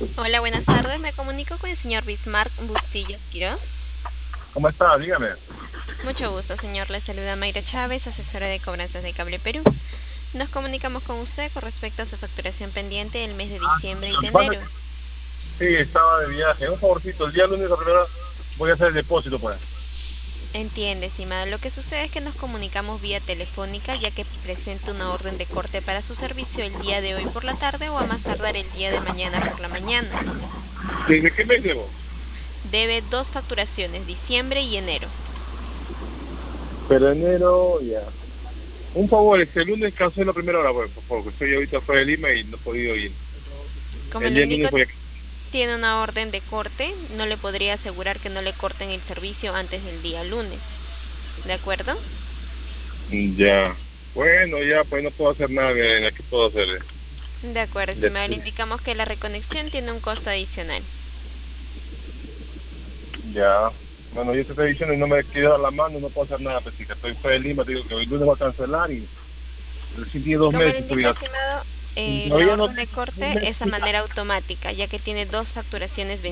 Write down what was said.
Hola, buenas tardes. Me comunico con el señor Bismarck Bustillos Quiroz. ¿Cómo está? Dígame. Mucho gusto, señor. Le saluda Mayra Chávez, asesora de cobranzas de Cable Perú. Nos comunicamos con usted con respecto a su facturación pendiente del mes de diciembre y Lo de que pasa es enero. que sí, estaba de viaje. Un favorcito, el día lunes a primera voy a hacer el depósito, pues. Entiende, estimado. Lo que sucede es que nos comunicamos vía telefónica ya que presenta una orden de corte para su servicio el día de hoy por la tarde o a más tardar el día de mañana por la mañana. ¿Desde qué mes debo? Debe dos facturaciones, diciembre y enero. Pero enero, ya. Un favor, este lunes cancelo a primera hora, pues, por favor, que estoy ahorita fuera de Lima y no he podido ir. Como El le día lunes indico, voy a... tiene una orden de corte, no le podría asegurar que no le corten el servicio antes del día lunes. ¿De acuerdo? Ya. Bueno, ya, pues no puedo hacer nada en la que puedo hacer. De acuerdo, Ya, estimado. Le indicamos que la reconexión tiene un costo adicional. ya. Bueno, yo te estoy diciendo y no me quiero dar la mano, no puedo hacer nada, pues, si que estoy fuera de Lima, te digo que el lunes voy a cancelar y recién tiene dos Como le meses, indico, todavía. estimado, la Todavía no orden de un corte mes. es a manera automática, ya que tiene dos facturaciones